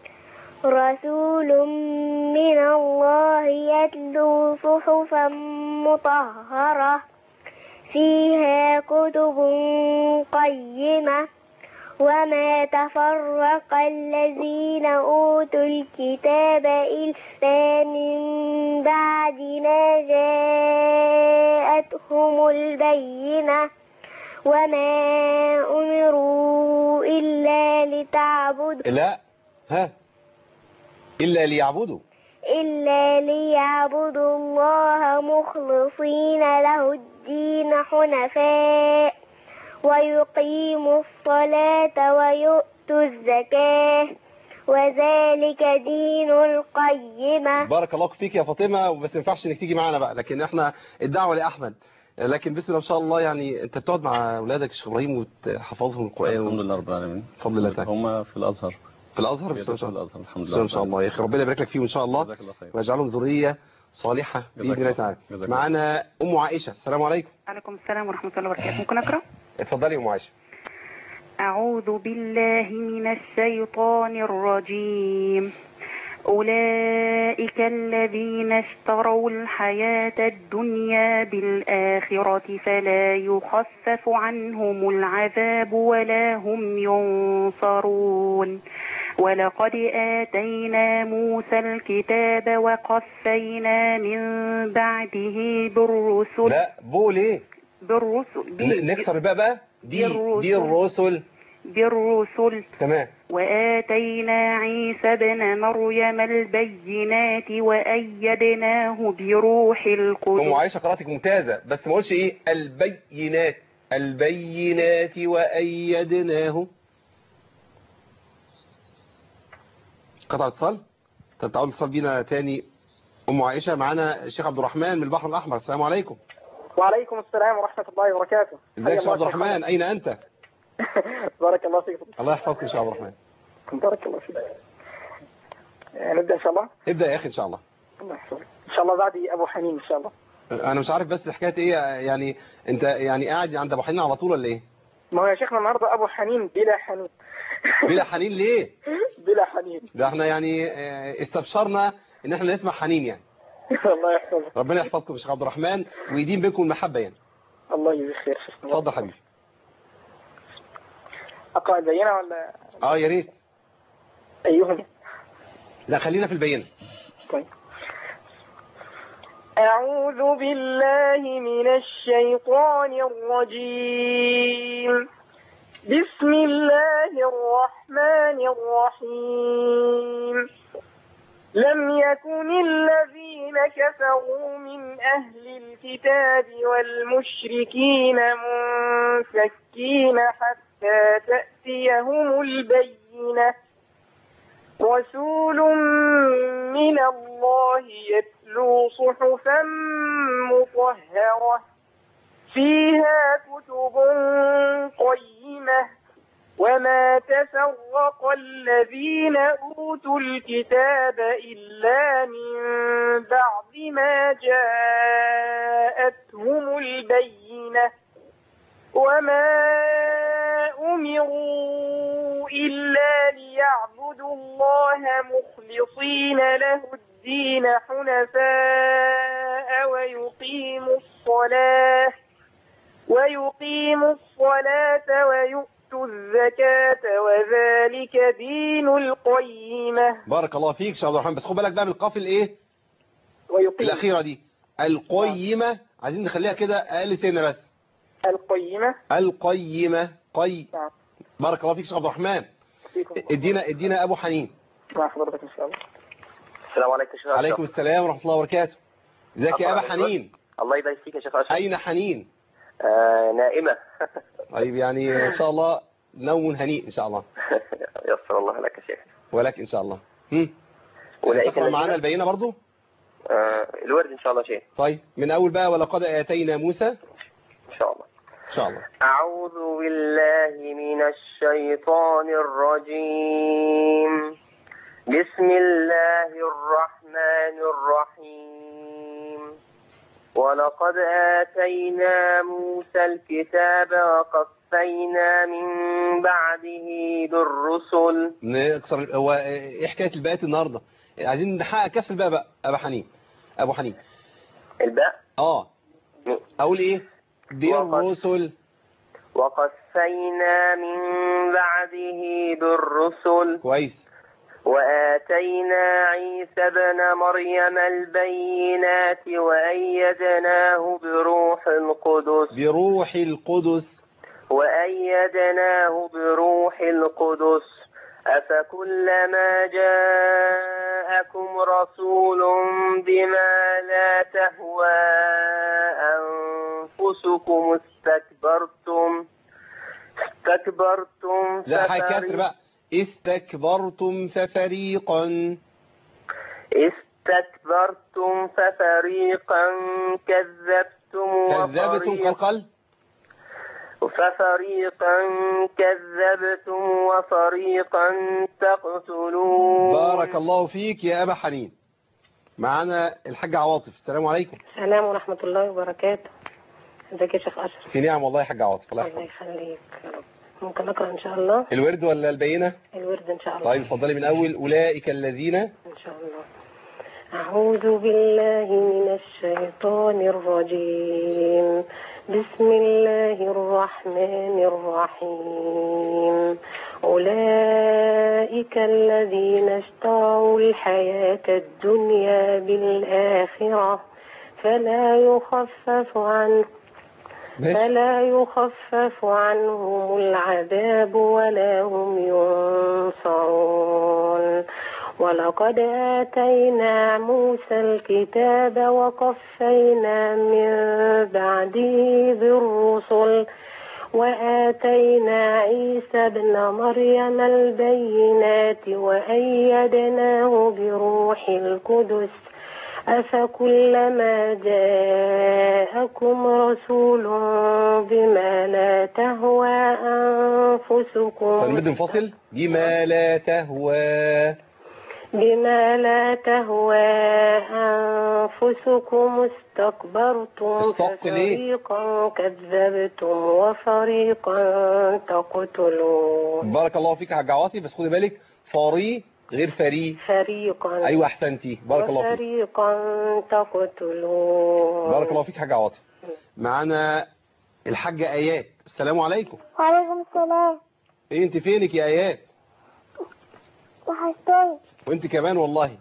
رسول من الله يتلو صحفا مطهرة فيها كتب قيمة وما تفرق الذين أوتوا الكتاب إلا من بعد ما جاءتهم البينة وما أمروا إلا لتعبدوا لا ها إلا ليعبدوا إلا ليعبدوا الله مخلصين له الدين حنفاء ويقيموا الصلاة ويؤتوا الزكاة وذلك دين القيمة. بارك الله فيك يا فاطمة. بس ما ينفعش انك تيجي معانا بقى، لكن احنا الدعوة لأحمد. لكن بسم الله ما شاء الله يعني انت بتقعد مع اولادك يا شيخ ابراهيم وتحفظهم القرآن. الحمد لله رب العالمين. الحمد لله تعالى. هم في الازهر. في الازهر بس ما شاء الله. الحمد لله. ان شاء الله يا اخي ربنا يبارك لك فيهم ان شاء الله ويجعلهم ذرية صالحة باذن الله تعالى. معانا ام عائشة. السلام عليكم. وعليكم السلام ورحمة الله وبركاته. ممكن اقرا؟ اتفضلي يا ام عائشة. أعوذ بالله من الشيطان الرجيم. أولئك الذين اشتروا الحياة الدنيا بالآخرة فلا يخفف عنهم العذاب ولا هم ينصرون. ولقد آتينا موسى الكتاب وقفينا من بعده بالرسل. لا بو ليه؟ بالرسل. نكسر بقى بقى دي دي الرسل. بالرسل. تمام. وآتينا عيسى ابن مريم البينات وأيدناه بروح القدس. أم عائشة قراءتك ممتازة، بس ما قولش إيه البينات. البينات وأيدناه. قطع اتصال. طب تعالوا اتصال بينا تاني. أم عائشة. معانا الشيخ عبد الرحمن من البحر الأحمر. السلام عليكم. وعليكم السلام ورحمة الله وبركاته. ازيك يا شيخ عبد الرحمن؟ أين أنت؟ بارك الله فيك. الله يحفظك يا شيخ عبد الرحمن. بارك الله فيك. نبدأ إن شاء الله. ابدأ يا أخي إن شاء الله. الله يحفظك. إن شاء الله بعدي أبو حنين إن شاء الله. أنا مش عارف بس حكاية إيه يعني، أنت يعني قاعد عند أبو حنين على طول ولا إيه؟ ما هو يا شيخنا النهارده أبو حنين بلا حنين. بلا حنين ليه؟ بلا حنين. ده احنا يعني استبشرنا إن احنا نسمع حنين يعني. الله يحفظك. ربنا يحفظكم يا شيخ عبد الرحمن ويديم بينكم المحبة يعني. الله يجزيك خير. اتفضل حبيبي. أقرأ البينة ولا؟ اه يا ريت. أيهم؟ لا خلينا في البينة. طيب. أعوذ بالله من الشيطان الرجيم. بسم الله الرحمن الرحيم. لم يكن الذين كفروا من أهل الكتاب والمشركين منفكين حتى تأتيهم البينة. رسول من الله يتلو صحفا مطهرة فيها كتب قيمة وما تفرق الذين أوتوا الكتاب إلا من بعد ما جاءتهم البينة وما أمروا إلا ليعبدوا الله مخلصين له الدين حنفاء ويقيموا الصلاة ويقيموا الصلاة ويؤتوا الزكاة وذلك دين القيمة. بارك الله فيك شيخ عبد الرحمن، بس خد بالك بقى من القاف الايه الأخيرة دي، القيمة، عايزين نخليها كده أقل سنة بس. القيمة القيمة قي. بارك الله فيك شيخ عبد الرحمن. ادينا ادينا أبو حنين. مع حضرتك إن شاء الله. السلام عليكم يا شيخ. عليكم السلام ورحمة الله وبركاته. ازيك يا أبا حنين؟ الله يبارك فيك يا شيخ أشرف. أين حنين؟ آه نائمة. طيب يعني إن شاء الله نوم هنيء إن شاء الله. يسر الله لك يا شيخ. ولك إن شاء الله. هم. ولكن تقرأ معانا البينة برضو؟ آه الورد إن شاء الله شيخ. طيب من أول بقى ولقد آتينا موسى. إن شاء الله. إن شاء الله. أعوذ بالله من الشيطان الرجيم. بسم الله الرحمن الرحيم. ولقد آتينا موسى الكتاب وقفينا من بعده بالرسل. نكسر هو ايه حكايه الباءات النهارده؟ عايزين نحقق كسر الباء بقى. ابو حنين ابو حنين الباء اه اقول ايه؟ بالرسل. وقفينا من بعده بالرسل. كويس. وآتينا عيسى ابن مريم البينات وأيدناه بروح القدس. بروح القدس. وأيدناه بروح القدس. أفكلما جاءكم رسول بما لا تهوى أنفسكم استكبرتم استكبرتم لا هاي كسر بقى. استكبرتم ففريقا استكبرتم ففريقا كذبتم كذبتم قلقل ففريقا كذبتم وفريقا تقتلون. بارك الله فيك يا أبا حنين. معنا الحاج عواطف. السلام عليكم. السلام ورحمة الله وبركاته. ازيك يا شيخ أشرف؟ في نعم والله يا حاج عواطف. الله يخليك يا رب. ممكن أقرأ إن شاء الله الورد ولا البينة؟ الورد إن شاء الله. طيب اتفضلي من أول. أولئك الذين. إن شاء الله. أعوذ بالله من الشيطان الرجيم. بسم الله الرحمن الرحيم. أولئك الذين اشتروا الحياة الدنيا بالآخرة فلا يخفف عنه فلا يخفف عنهم العذاب ولا هم ينصرون. ولقد آتينا موسى الكتاب وقفينا من بعده بالرسل وآتينا عيسى ابن مريم البينات وأيدناه بروح القدس. أفكلما جاءكم رسول بما لا تهوى أنفسكم. طيب بدي نفصل. بما لا تهوى بما لا تهوى أنفسكم استكبرتم ففريقا كذبتم وفريقا تقتلون. بارك الله فيك يا حاج عواطف. بس خدي بالك فري غير فري. فريقا. أيوة أحسنتي. بارك الله فيك. وفريقا تقتلون. بارك الله فيك يا حاج عواطف. معانا الحاجة آيات. السلام عليكم. وعليكم السلام. إيه أنت فينك يا آيات؟ وحشتني. وأنت كمان والله.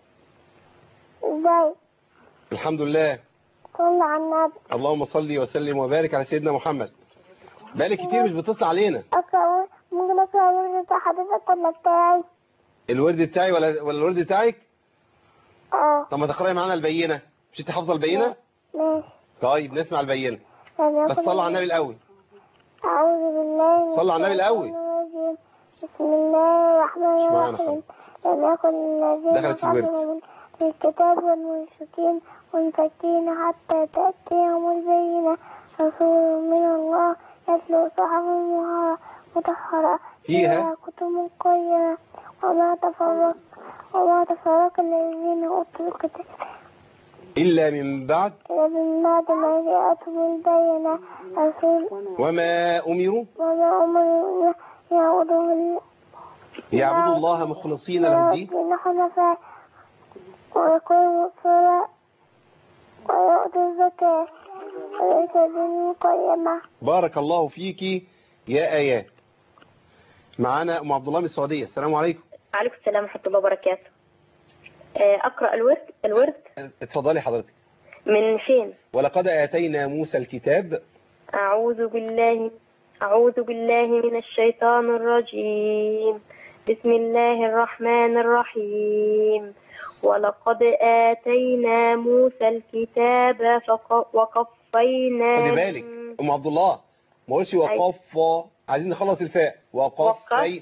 ازاي؟ الحمد لله. صل على النبي. اللهم صل وسلم وبارك على سيدنا محمد. بقالك كتير مش بتصل علينا. أقرأ. ممكن أقرأ الورد بتاع حضرتك ولا بتاعي؟ الورد بتاعي ولا ولا الورد بتاعك؟ اه. طب ما تقرأي معانا البينة. مش انت حافظة البينة؟ ماشي. طيب نسمع البينة. بس صلى على النبي الأول. أعوذ بالله. صلى على النبي الأول. بسم الله الرحمن الرحيم. لم يكن الذين دخلت في الورد. كفروا في الكتاب والمشركين والمفكين حتى تأتيهم البينة رسول من الله يتلو صحفا مطهرة فيها كتب قيمة وما تفرق وما تفرق الذين أوتوا الكتاب إلا من بعد إلا من بعد ما جاءتهم البينة الحين وما أمروا وما أمروا يعبدوا يعبدوا الله مخلصين له الدين حنفاء ويقيموا الصلاة ويؤتوا الزكاة وذلك دين القيمة. بارك الله فيك يا آيات. معانا أم عبد الله من السعودية. السلام عليكم. وعليكم السلام ورحمة الله وبركاته. أقرأ الورد الورد اتفضلي حضرتك. من فين؟ ولقد آتينا موسى الكتاب. أعوذ بالله أعوذ بالله من الشيطان الرجيم. بسم الله الرحمن الرحيم. ولقد آتينا موسى الكتاب وقفينا. خدي بالك أم عبد الله ما قلتش وقف، عايزين نخلص الفاء. وقفي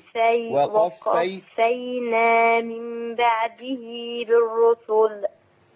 وقفينا من بعده بالرسل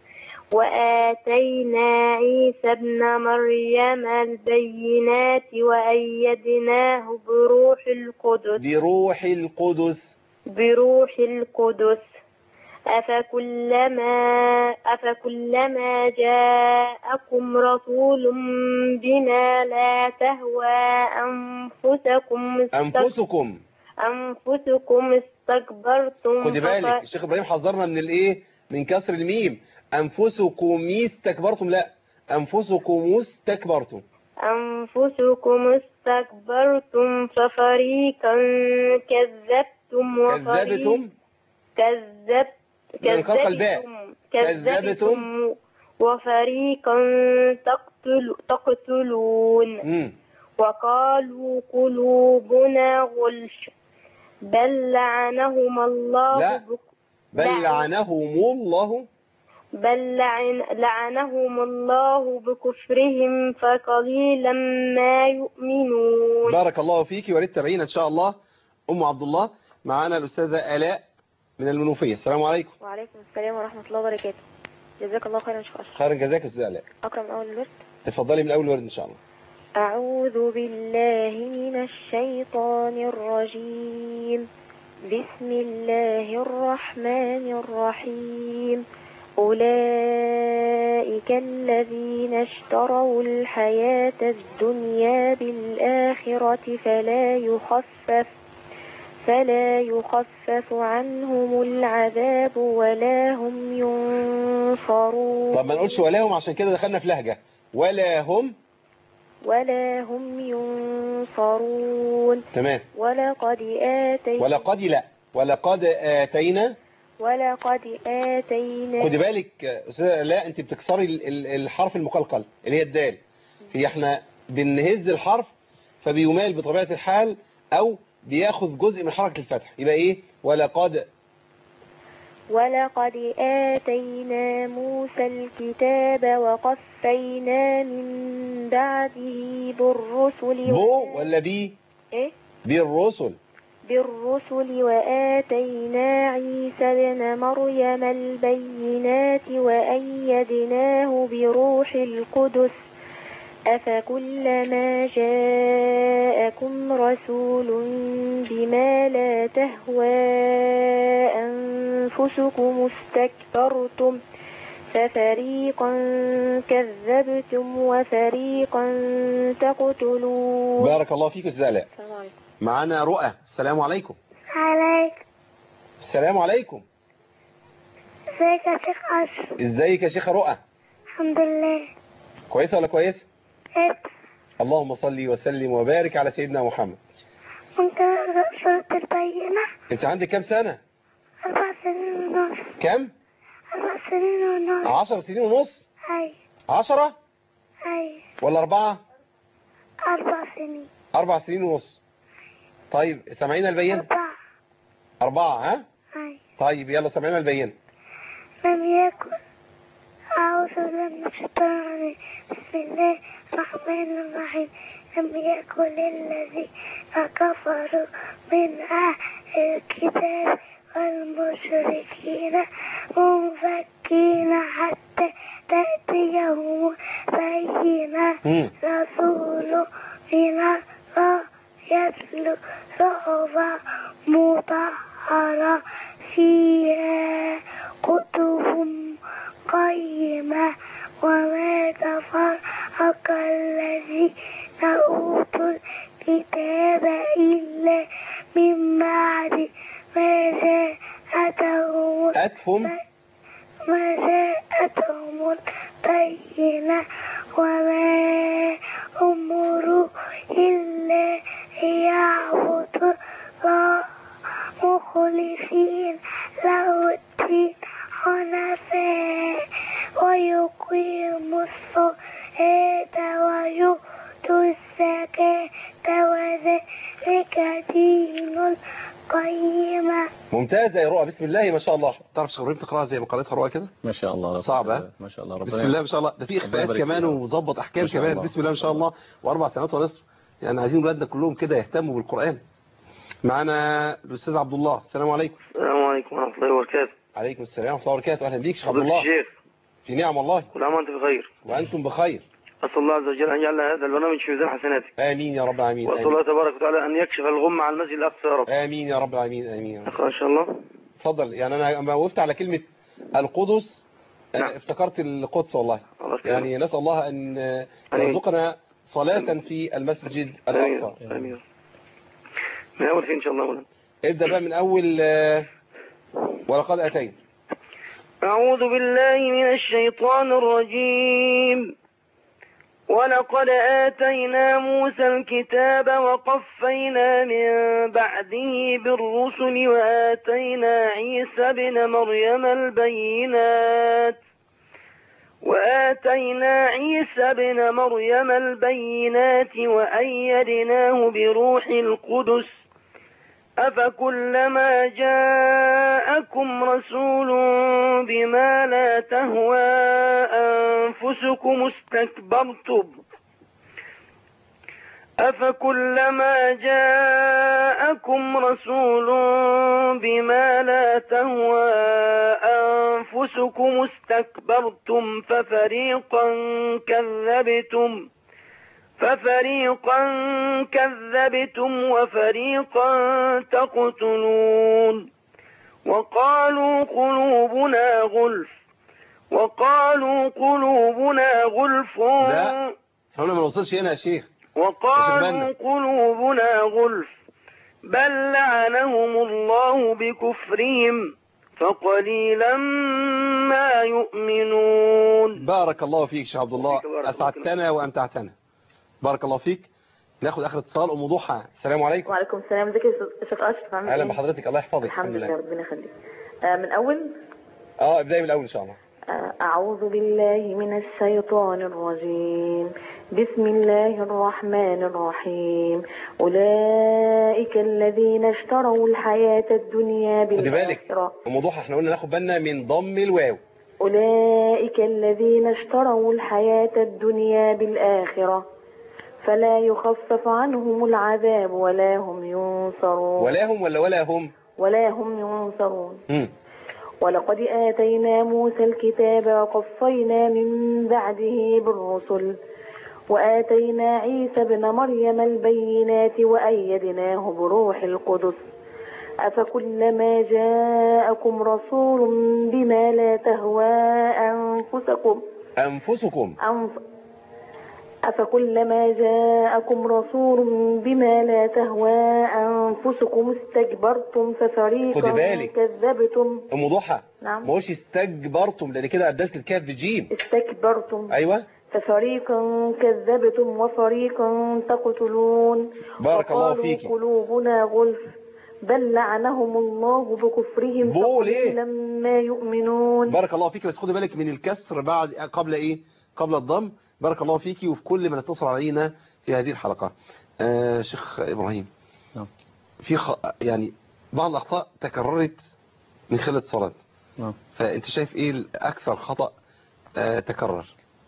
وآتينا عيسى ابن مريم البينات وأيدناه بروح القدس بروح القدس بروح القدس أفكلما أفكلما جاءكم رسول بما لا تهوى أنفسكم أنفسكم أنفسكم استكبرتم. خدي بالك الشيخ إبراهيم حذرنا من الإيه؟ من كسر الميم. أنفسكم استكبرتم، لا أنفسكم استكبرتم أنفسكم استكبرتم ففريقا كذبتم وفريقا كذبت كذبتم كذبتم وفريقا تقتل تقتلون مم. وقالوا قلوبنا غلف بل لعنهم الله لا بل لعنهم الله بل لعن لعنهم الله بكفرهم فقليلا ما يؤمنون. بارك الله فيك وريت تابعينا إن شاء الله. أم عبد الله. معانا الأستاذة آلاء من المنوفية. السلام عليكم. وعليكم السلام ورحمة الله وبركاته. جزاك الله خيرا شكرا. خيرا جزاك يا أستاذة آلاء. أقرأ من أول الورد. تفضلي من أول الورد إن شاء الله. أعوذ بالله من الشيطان الرجيم. بسم الله الرحمن الرحيم. أولئك الذين اشتروا الحياة الدنيا بالآخرة فلا يخفف فلا يخفف عنهم العذاب ولا هم ينصرون. طب ما نقولش ولا هم عشان كده دخلنا في لهجة. ولا هم ولا هم ينصرون. تمام. ولقد آتينا ولقد لا ولقد آتينا ولقد آتينا. خدي بالك أستاذة لا أنت بتكسري الحرف المقلقل اللي هي الدال. هي احنا بنهز الحرف فبيمال بطبيعة الحال أو بياخذ جزء من حركة الفتح. يبقى إيه؟ ولقد ولقد آتينا موسى الكتاب وقفينا من بعده بالرسل. بو ولا بي؟ إيه؟ بالرسل. بالرسل وآتينا عيسى ابن مريم البينات وأيدناه بروح القدس أفكلما جاءكم رسول بما لا تهوى أنفسكم استكبرتم ففريقا كذبتم وفريقا تقتلون. بارك الله فيك أستاذ آلاء. معنا رؤى. السلام عليكم. عليكم السلام عليكم. ازيك يا شيخ أشرف؟ ازيك يا شيخة رؤى؟ الحمد لله. كويسة ولا كويسة؟ ايه. اللهم صل وسلم وبارك على سيدنا محمد. انت سورة البينة. انت عندك كام سنة؟ أربع سنين ونص. كم؟ أربع سنين ونص. عشر سنين ونص؟ أي. عشرة؟ أي. ولا أربعة؟ أربع سنين. أربع سنين ونص. طيب سامعين البينة؟ أربعة. أربعة ها؟ أي. طيب يلا سامعين البينة. لم يكن أعوذ بالله من الشيطان الرجيم. بسم الله الرحمن الرحيم. لم يكن الذين كفروا من أهل الكتاب والمشركين منفكين حتى تأتيهم بينة رسول من الله يتلو صحفا مطهرة فيها كتب قيمة وما تفرق الذين أوتوا الكتاب إلا من بعد ما جاءتهم أتهم ما جاءتهم البينة وما أمروا إلا ليعبدوا الله مخلصين له الدين حنفاء ويقيموا الصلاة ويؤتوا الزكاة وذلك دين القيمة. ممتازة يا رؤى، بسم الله ما شاء الله. تعرف شيخ ابراهيم تقراها زي ما قرأتها رؤى كده؟ ما شاء الله. صعبة ما شاء الله. بسم الله ما شاء الله. ده في إخفاءات كمان ومظبط أحكام كمان. بسم الله ما شاء الله. وأربع سنوات ونصف. يعني عايزين ولادنا كلهم كده يهتموا بالقرآن. معنا الأستاذ عبد الله. السلام عليكم. السلام عليكم ورحمة الله وبركاته. عليكم السلام ورحمة الله وبركاته. أهلا بيك شيخ عبد الله. الشيخ. في نعم والله. كل عام وأنت بخير. وأنتم بخير. أسأل الله عز وجل أن يجعل هذا البرنامج في ميزان حسناتك. آمين يا رب العالمين. وأسأل الله تبارك وتعالى أن يكشف الغمة عن المسجد الأقصى يا رب. آمين يا رب العالمين. آمين. أقرأ إن شاء الله. اتفضل. يعني أنا لما وقفت على كلمة القدس نعم. افتكرت القدس والله. يعني نسأل الله أن يرزقنا صلاة في المسجد الأقصى. آمين. من أول فين إن شاء الله مولانا. ابدأ بقى من أول ولقد أتينا. أعوذ بالله من الشيطان الرجيم. ولقد آتينا موسى الكتاب وقفينا من بعده بالرسل وآتينا عيسى ابن مريم البينات وآتينا عيسى ابن مريم البينات وأيدناه بروح القدس أفكلما جاءكم رسول بما لا تهوى أنفسكم استكبرتم أفكلما جاءكم رسول بما لا تهوى أنفسكم استكبرتم ففريقا كذبتم ففريقا كذبتم وفريقا تقتلون وقالوا قلوبنا غلف وقالوا قلوبنا غلف لا هنا ما نوصلش هنا يا شيخ. وقالوا قلوبنا غلف بل لعنهم الله بكفرهم فقليلا ما يؤمنون. بارك الله فيك شيخ عبد الله، أسعدتنا وأمتعتنا. بارك الله فيك. ناخد آخر اتصال. أم ضحى. السلام عليكم. وعليكم السلام. ازيك يا شيخ أشرف؟ عامل ايه؟ أهلا بحضرتك. الله يحفظك. الحمد لله ربنا يخليك. آه من أول اه ابدأي من الأول إن شاء الله. آه أعوذ بالله من الشيطان الرجيم. بسم الله الرحمن الرحيم. أولئك الذين اشتروا الحياة الدنيا بالآخرة. أم ضحى احنا قلنا ناخد بالنا من ضم الواو. أولئك الذين اشتروا الحياة الدنيا بالآخرة فلا يخفف عنهم العذاب ولا هم ينصرون. ولا هم ولا ولا هم ولا هم ينصرون. م. ولقد آتينا موسى الكتاب وقفينا من بعده بالرسل وآتينا عيسى ابن مريم البينات وأيدناه بروح القدس أفكلما جاءكم رسول بما لا تهوى أنفسكم أنفسكم أنف... أفكلما جاءكم رسول بما لا تهوى أنفسكم استكبرتم ففريقا كذبتم. أم ضحى نعم. ما هوش استكبرتم لأن كده أبدلت الكاف بجيم. استكبرتم. أيوة. ففريقا كذبتم وفريقا تقتلون. بارك الله فيك. قلوبنا غلف بل لعنهم الله بكفرهم فقليلا ما يؤمنون. بارك الله فيك. بس خدي بالك من الكسر بعد قبل ايه قبل الضم. بارك الله فيك وفي كل من اتصل علينا في هذه الحلقة. آه شيخ إبراهيم نعم. في خ... يعني بعض الأخطاء تكررت من خلال اتصالات. نعم. فأنت شايف ايه أكثر خطأ آه تكرر؟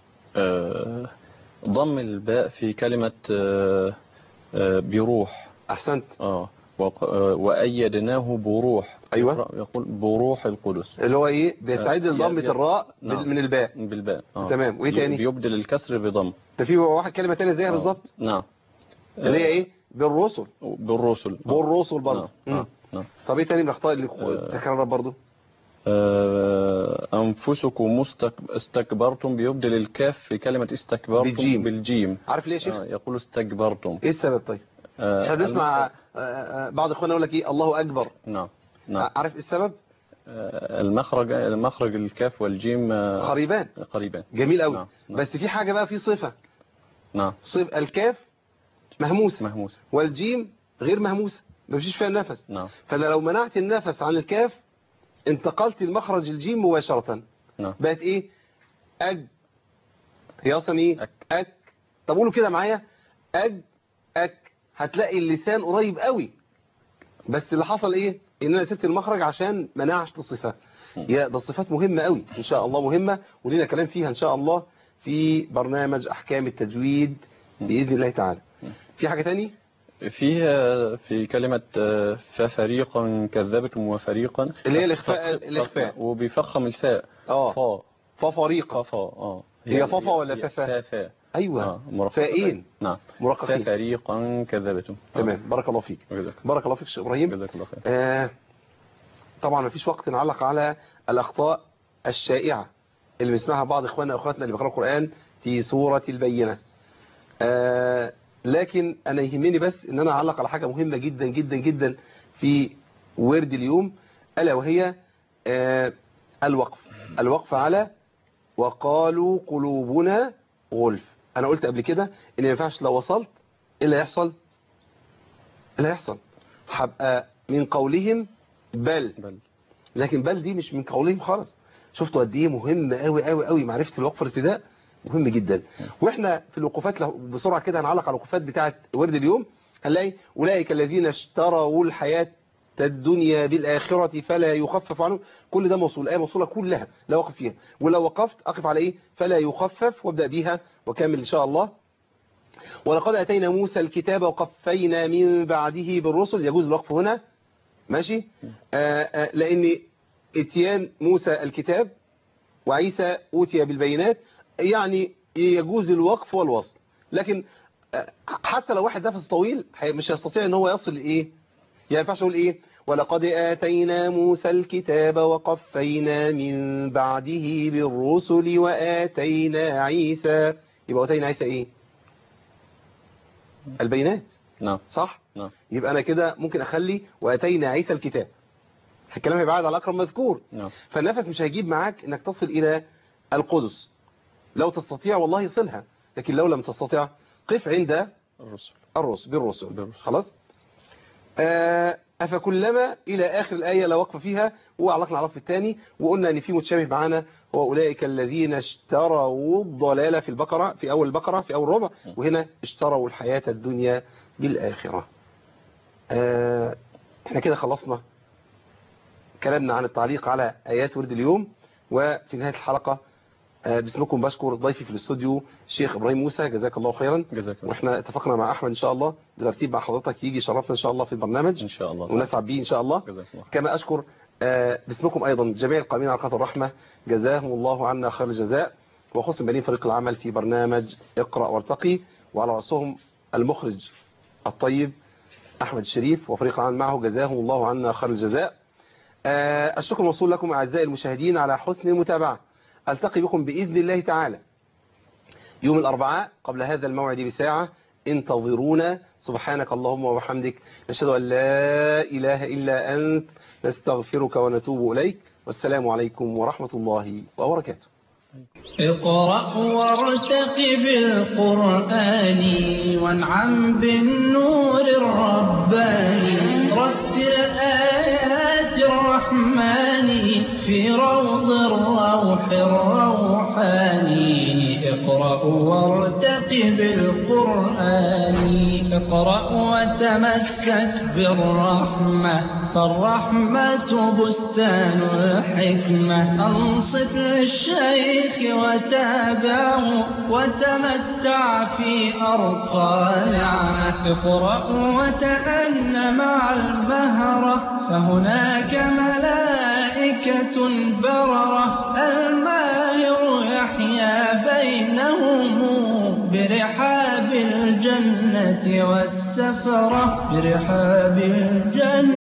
آه ضم الباء في كلمة آه آه بروح. أحسنت. اه وأيدناه بروح. أيوة. يقول بروح القدس اللي هو إيه بيستعيد ضمة الراء نعم. من الباء. بالباء. آه. تمام. وإيه تاني؟ بيبدل الكسر بضم. ده في واحد كلمة تانية زيها بالظبط. نعم. اللي هي إيه بالرسل. بالرسل. بالرسل برضه. نعم. نعم. طب إيه تاني من الأخطاء اللي تكررت برضه؟ أنفسكم استكبرتم بيبدل الكاف في كلمة استكبرتم بالجيم, بالجيم. عارف ليه يا شيخ؟ آه يقول استكبرتم. ايه السبب طيب؟ آه احنا بنسمع آه بعض اخواننا يقول لك ايه الله اكبر. نعم نعم. عارف ايه السبب؟ آه المخرج المخرج الكاف والجيم آه قريبان قريبان. جميل قوي. نعم. نعم. بس في حاجة بقى في صفة. نعم. صفة الكاف مهموسة مهموسة والجيم غير مهموسة ما فيش فيها النفس. نعم. فانا لو منعت النفس عن الكاف انتقلت المخرج الجيم مباشرة. نعم. بقت ايه اج هي اصلا ايه أك. اك. طب قولوا كده معايا اج اك. هتلاقي اللسان قريب قوي بس اللي حصل ايه ان انا سبت المخرج عشان منعت الصفة. يا ده الصفات مهمة قوي ان شاء الله مهمة ولينا كلام فيها ان شاء الله في برنامج احكام التجويد باذن الله تعالى. في حاجة تاني فيها في كلمة ففريقا كذبتم وفريقا اللي هي الاخفاء الاخفاء وبيفخم الفاء اه فا ففريقا فا اه هي ففا ولا ففا؟ فا ايوه آه فائين. نعم مرققين. ففريقا كذبتم. تمام. بارك الله فيك. جزاك. بارك الله فيك شيخ ابراهيم. جزاك الله خير. آه طبعا ما فيش وقت نعلق على الاخطاء الشائعة اللي بنسمعها بعض اخواننا واخواتنا اللي بيقرأوا القرآن في سورة البينة. آه لكن انا يهمني بس ان انا اعلق على حاجة مهمة جدا جدا جدا في ورد اليوم الا وهي آه الوقف. الوقف على وقالوا قلوبنا غلف. انا قلت قبل كده ان ما ينفعش لو وصلت ايه اللي هيحصل؟ اللي هيحصل هبقى من قولهم بل. بل لكن بل دي مش من قولهم خالص. شفتوا قد ايه مهم قوي قوي قوي معرفة الوقف الابتداء مهم جدا. واحنا في الوقوفات بسرعة كده هنعلق على الوقوفات بتاعه ورد اليوم. هنلاقي اولئك الذين اشتروا الحياة الدنيا بالآخرة فلا يخفف عنهم. كل ده موصول الآية موصولة كلها لا وقف فيها. ولو وقفت أقف على إيه فلا يخفف وابدأ بيها وكمل إن شاء الله. ولقد أتينا موسى الكتاب وقفينا من بعده بالرسل. يجوز الوقف هنا ماشي آآ آآ لأن اتيان موسى الكتاب وعيسى أوتي بالبينات يعني يجوز الوقف والوصل. لكن حتى لو واحد نفس طويل مش هيستطيع ان هو يصل لإيه يعني ما ينفعش اقول ايه ولقد آتينا موسى الكتاب وقفينا من بعده بالرسل وآتينا عيسى. يبقى آتينا عيسى ايه البينات. نعم صح نعم. يبقى انا كده ممكن اخلي وآتينا عيسى الكتاب. الكلام هيبقى على الاقرب مذكور. نعم. فالنفس مش هيجيب معاك انك تصل الى القدس. لو تستطيع والله صلها لكن لو لم تستطيع قف عند الرسل الرسل بالرسل, بالرسل. خلاص. أفكلما إلى آخر الآية لا وقف فيها وعلقنا على الرف الثاني وقلنا أن في متشابه معنا هو أولئك الذين اشتروا الضلالة في البقرة في أول البقرة في أول ربع وهنا اشتروا الحياة الدنيا بالآخرة. آه احنا كده خلصنا كلامنا عن التعليق على آيات ورد اليوم. وفي نهاية الحلقة باسمكم بشكر ضيفي في الاستوديو الشيخ ابراهيم موسى جزاك الله خيرا. جزاك الله. واحنا اتفقنا مع احمد ان شاء الله بترتيب مع حضرتك يجي شرفنا ان شاء الله في البرنامج ان شاء الله ونسعد بيه ان شاء الله. جزاك الله. كما اشكر باسمكم ايضا جميع القائمين على قناه الرحمه جزاهم الله عنا خير الجزاء وخصوصا بنين فريق العمل في برنامج اقرأ وارتقي وعلى رأسهم المخرج الطيب احمد الشريف وفريق العمل معه جزاهم الله عنا خير الجزاء. الشكر موصول لكم اعزائي المشاهدين على حسن المتابعه. ألتقي بكم بإذن الله تعالى يوم الأربعاء قبل هذا الموعد بساعة. انتظرونا. سبحانك اللهم وبحمدك نشهد أن لا إله إلا أنت نستغفرك ونتوب إليك والسلام عليكم ورحمة الله وبركاته. اقرأ وارتقب القرآن وانعم بالنور الرباني رتل آيات الرحمن في روض الروح الروحاني. اقرأ وارتقب القرآن اقرأ وتمسك بالرحمة فالرحمة بستان الحكمة. أنصت للشيخ وتابعه وتمتع في أرقى نعمة. اقرأ وتأن مع المهرة فهناك ملائكة بررة. الماهر يحيا بينهم برحاب الجنة والسفرة برحاب الجنة.